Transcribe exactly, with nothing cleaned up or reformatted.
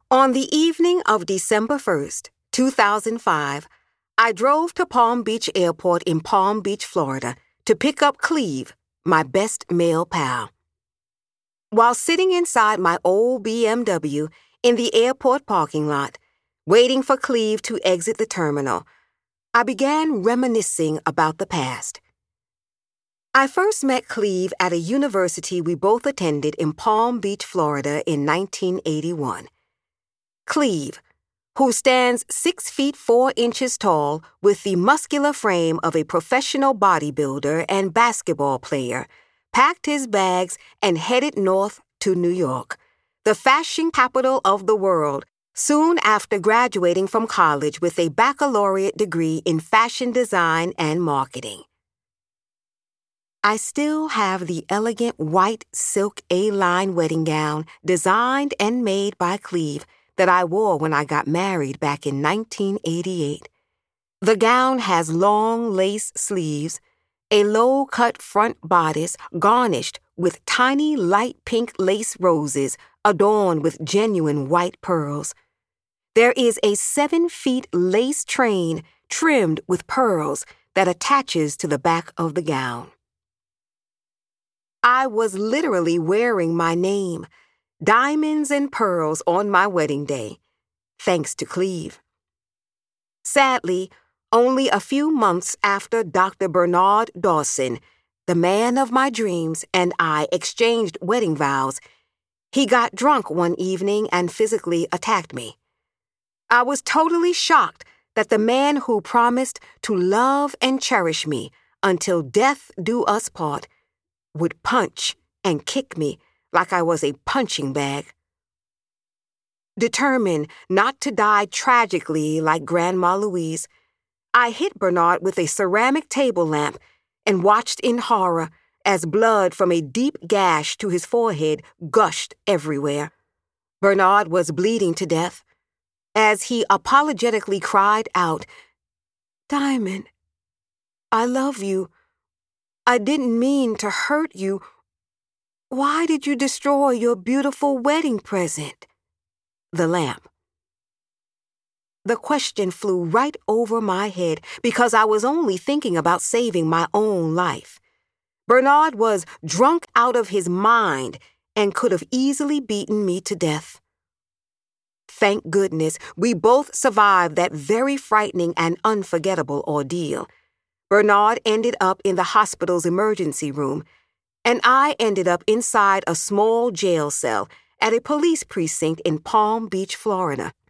On the evening of December first, two thousand five, I drove to Palm Beach Airport in Palm Beach, Florida, to pick up Cleve, my best male pal. While sitting inside my old B M W in the airport parking lot, waiting for Cleve to exit the terminal, I began reminiscing about the past. I first met Cleve at a university we both attended in Palm Beach, Florida in nineteen eighty-one. Cleve, who stands six feet four inches tall with the muscular frame of a professional bodybuilder and basketball player, packed his bags and headed north to New York, the fashion capital of the world, soon after graduating from college with a baccalaureate degree in fashion design and marketing. I still have the elegant white silk A-line wedding gown designed and made by Cleve that I wore when I got married back in nineteen eighty-eight. The gown has long lace sleeves, a low-cut front bodice garnished with tiny light pink lace roses adorned with genuine white pearls. There is a seven-feet lace train trimmed with pearls that attaches to the back of the gown. I was literally wearing my name, diamonds and pearls, on my wedding day, thanks to Cleve. Sadly, only a few months after Doctor Bernard Dawson, the man of my dreams, and I exchanged wedding vows, he got drunk one evening and physically attacked me. I was totally shocked that the man who promised to love and cherish me until death do us part would punch and kick me like I was a punching bag. Determined not to die tragically like Grandma Louise, I hit Bernard with a ceramic table lamp and watched in horror as blood from a deep gash to his forehead gushed everywhere. Bernard was bleeding to death as he apologetically cried out, "Diamond, I love you. I didn't mean to hurt you. Why did you destroy your beautiful wedding present?" The lamp. The question flew right over my head because I was only thinking about saving my own life. Bernard was drunk out of his mind and could have easily beaten me to death. Thank goodness we both survived that very frightening and unforgettable ordeal. Bernard ended up in the hospital's emergency room, and I ended up inside a small jail cell at a police precinct in Palm Beach, Florida.